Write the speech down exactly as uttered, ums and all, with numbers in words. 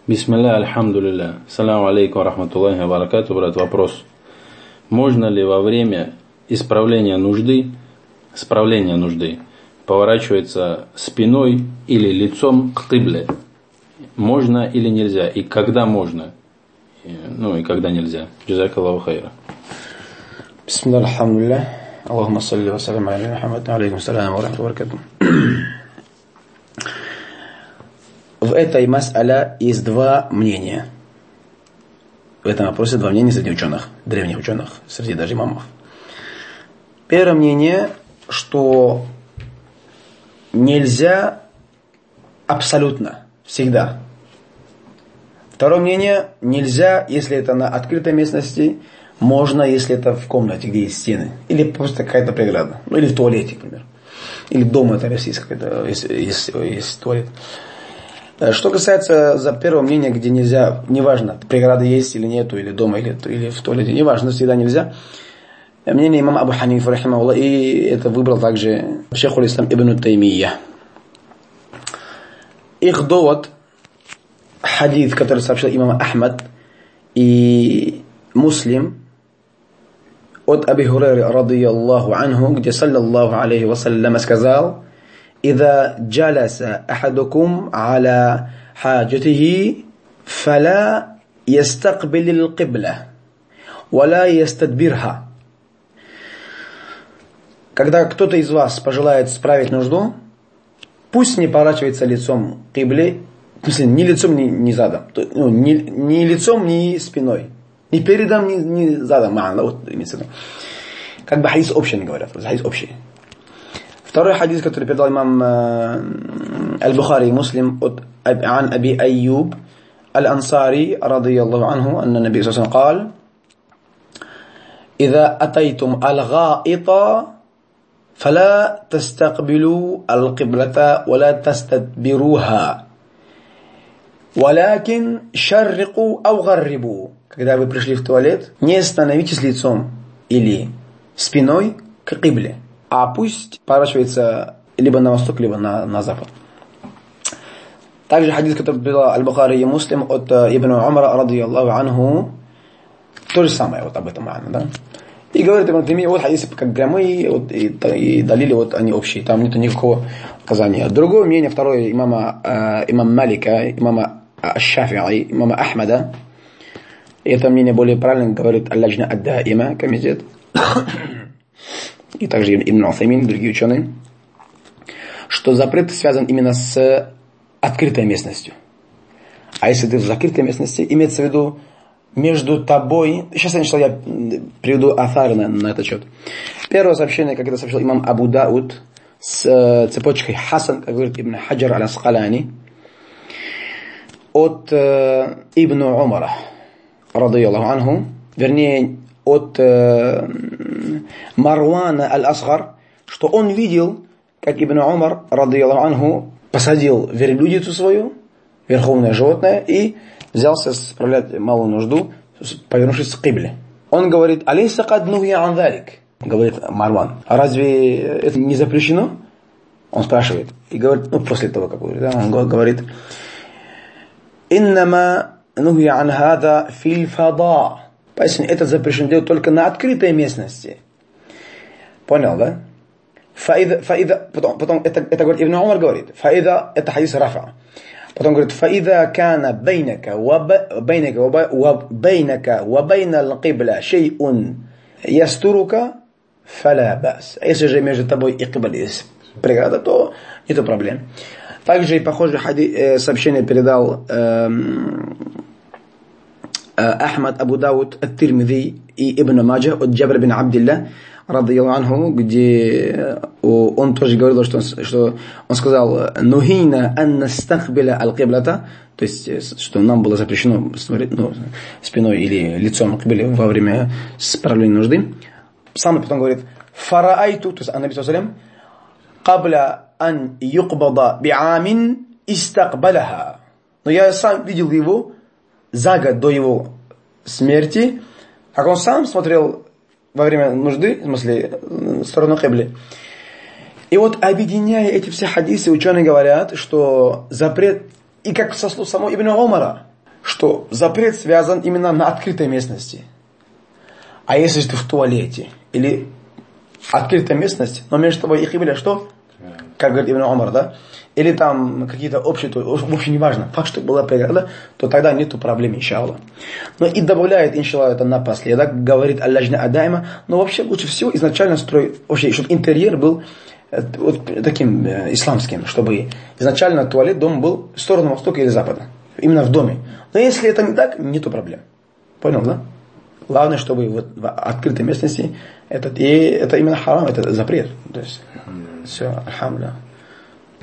Бисмилля, альхамдулилля. Саляму алейкум, рахматуллахи ва баракату. Брат, вопрос. Можно ли во время исправления нужды, справления нужды, поворачиваться спиной или лицом к кибле? Можно или нельзя? И когда можно? Ну и когда нельзя? Джазакаллаху хайра. Бисмилля, альхамдулилля. Аллахумма салли ва салям аля Мухаммад. Алейкум салям ва рахматуллахи ва баракату. В этой мас'аля есть два мнения. В этом вопросе два мнения среди ученых, древних ученых, среди даже имамов. Первое мнение, что нельзя абсолютно, всегда. Второе мнение, нельзя, если это на открытой местности, можно, если это в комнате, где есть стены, или просто какая-то преграда, ну или в туалете, например, или дома, там, если есть какая-то, если, если, есть туалет. Что касается за первого мнения, где нельзя, неважно, преграды есть или нету, или дома, или, или в туалете, неважно, всегда нельзя. Мнение имама Абу Ханифа, рахимахуллах, и это выбрал также шейх аль-Ислам ибн Таймия. Их довод, хадис, который сообщил имам Ахмад и Муслим, от Аби Хурайры, радийаллаху анху, где саллаллаху алейхи вассалям сказал: إذا جلس أحدكم على حاجته فلا يستقبل القبلة ولا يستدبرها. Когда кто-то из вас пожелает справить нужду, пусть не поворачивается лицом к кибле, в смысле, ни лицом, ни, ни задом, ну, ни, ни лицом, ни спиной, ни передом, ни, ни задом. Вот, как бы хадис общий, они говорят, хадис общий. Второй хадис, который передал имам Аль-Бухари и Муслим от عن أبي أيوب الأنصاري رضي الله عنه أن النبي صلى الله عليه وسلم قال: إذا أتيتم الغائط فلا تستقبلوا القبلة ولا تستدبروها ولكن شرقوا أو غربوا. Когда вы пришли в туалет, не становитесь лицом или спиной к кибле, а пусть поворачивается либо на восток, либо на, на запад. Также хадис, который привел Аль-Бухари и Муслим от Ибн Умара, радийаллаху анху, то же самое, вот об этом, да? И говорит Ибн Таймия, вот хадисы как прямые, вот, и, и далили, вот они общие, там нет никакого указания. Другое мнение, второе, имама, э, имам Малика, имама Аш-Шафи'и, имама Ахмада, и это мнение более правильно говорит Аль-Ладжна ад-Даима, комитет, и также Ибн Усаймин, другие ученые, что запрет связан именно с открытой местностью. А если ты в закрытой местности, имеется в виду между тобой... Сейчас сначала я приведу аthар на, на этот счет. Первое сообщение, как это сообщил имам Абу Дауд, с цепочкой Хасан, как говорит Ибн Хаджар аль-Аскалани, от э, Ибн Умара, радийаллаху анху, вернее, от э, Марвана аль-Асгар, что он видел, как Ибн Умар, радийаллаху анху, посадил верблюдицу свою, верховное животное, и взялся справлять малую нужду, повернувшись к кибле. Он говорит: «Алейса кад нухия ан залик», говорит Марван, а разве это не запрещено? Он спрашивает, и говорит, ну после того, как говорит, да, он говорит: «Иннама нухия ан хада фил фада». Поэтому это запрещено делать только на открытой местности. Понял, да? Фаида, фаида, потом, потом это, это говорит Ибн Умар, говорит, фаида, это хадис рафа. Потом говорит: фаида кана бейнака ва бейнака ва бейнака ва бейна ал-кибла шей'ун ястурука фала бас. Если же между тобой и киблой есть преграда, то нету проблем. Также похожее хади, сообщение передал эм, Ахмад, Абу Дауд, Ат-Тирмизи и Ибн Маджа от Джабра бин Абдилля, радийаллаху анху, где он тоже говорил, что он, что он сказал: «Нухина ан настахбиля ал-киблата», то есть, что нам было запрещено смотреть, ну, спиной или лицом к кибле во время справления нужды. Сам потом говорит: «Фараайту», то есть Аннаби саллаллаху алейхи ва саллям, «Кабля ан юкбада би'амин истакбаляха». Но я сам видел его за год до его смерти, как он сам смотрел во время нужды, в смысле, в сторону кибли. И вот, объединяя эти все хадисы, ученые говорят, что запрет, и как со слов самого Ибн Умара, что запрет связан именно на открытой местности. А если ты в туалете или открытая местность, но между тобой и кибля что? Как говорит Ибн Умар, да? Или там какие-то общие, в общем, неважно, факт, что была преграда, то тогда нету проблем, иншаллах. Но и добавляет, иншаллах, это напоследок, говорит аль-Ладжна ад-Даима, но вообще лучше всего изначально строить, вообще, чтобы интерьер был вот таким э, исламским, чтобы изначально туалет дома был в сторону востока или запада, именно в доме. Но если это не так, нету проблем. Понял, да? Главное, чтобы вот в открытой местности, это, и это именно харам, это запрет. То есть, все, альхамдулилlah.